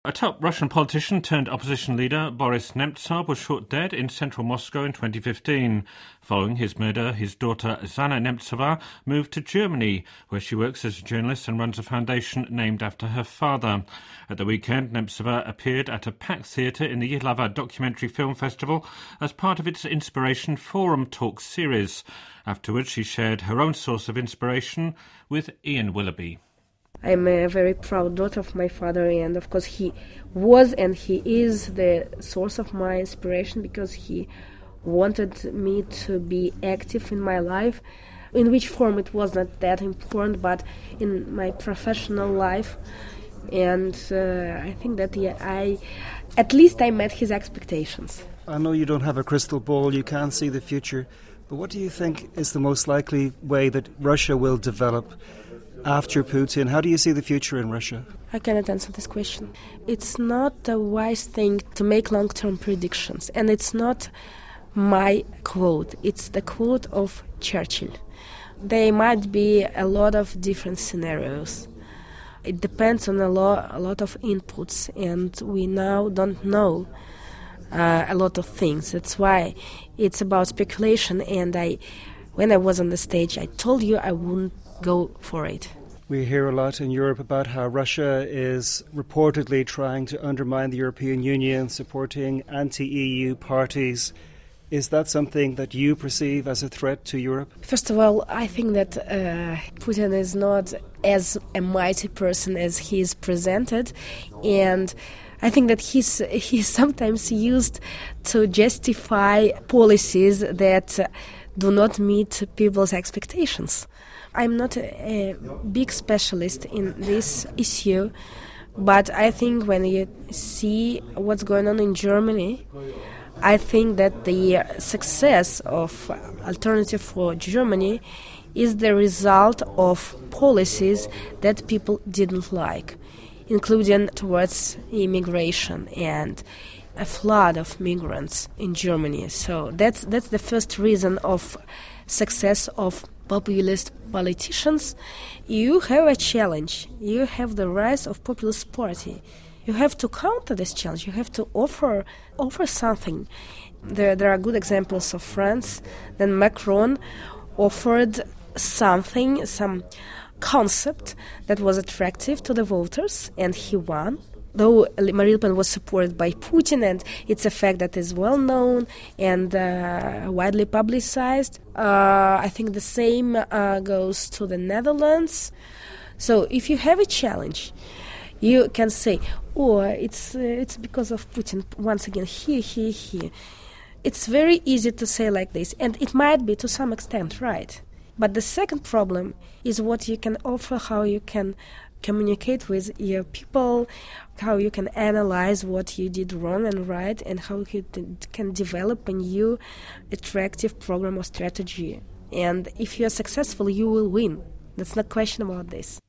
A top Russian politician turned opposition leader, Boris Nemtsov, was shot dead in central Moscow in 2015. Following his murder, his daughter Zhana Nemtsova moved to Germany, where she works as a journalist and runs a foundation named after her father. At the weekend, Nemtsova appeared at a packed theatre in the Yihlava Documentary Film Festival as part of its Inspiration Forum Talk series. Afterwards, she shared her own source of inspiration with Ian Willoughby. I'm a very proud daughter of my father, and of course he was and he is the source of my inspiration because he wanted me to be active in my life. In which form it was not that important, but in my professional life. And I think that at least I met his expectations. I know you don't have a crystal ball, you can't see the future, but what do you think is the most likely way that Russia will develop after Putin? How do you see the future in Russia? I cannot answer this question. It's not a wise thing to make long-term predictions, and it's not my quote. It's the quote of Churchill. There might be a lot of different scenarios. It depends on a lot of inputs, and we now don't know a lot of things. That's why it's about speculation, and when I was on the stage, I told you I wouldn't go for it. We hear a lot in Europe about how Russia is reportedly trying to undermine the European Union, supporting anti-EU parties. Is that something that you perceive as a threat to Europe? First of all, I think that Putin is not as a mighty person as he is presented, and I think that he's sometimes used to justify policies that do not meet people's expectations. I'm not a big specialist in this issue, but I think when you see what's going on in Germany, I think that the success of Alternative for Germany is the result of policies that people didn't like, including towards immigration and a flood of migrants in Germany. So that's the first reason of success of populist politicians. You have a challenge. You have the rise of populist party. You have to counter this challenge. You have to offer something. There are good examples of France. Then Macron offered something, some concept that was attractive to the voters, and he won. Though Marine Le Pen was supported by Putin, and it's a fact that is well known and widely publicized. I think the same goes to the Netherlands. So if you have a challenge, you can say, it's because of Putin. Once again, here. It's very easy to say like this, and it might be to some extent right. But the second problem is what you can offer, how you can communicate with your people, how you can analyze what you did wrong and right, and how you can develop a new attractive program or strategy. And if you are successful, you will win. There's no question about this.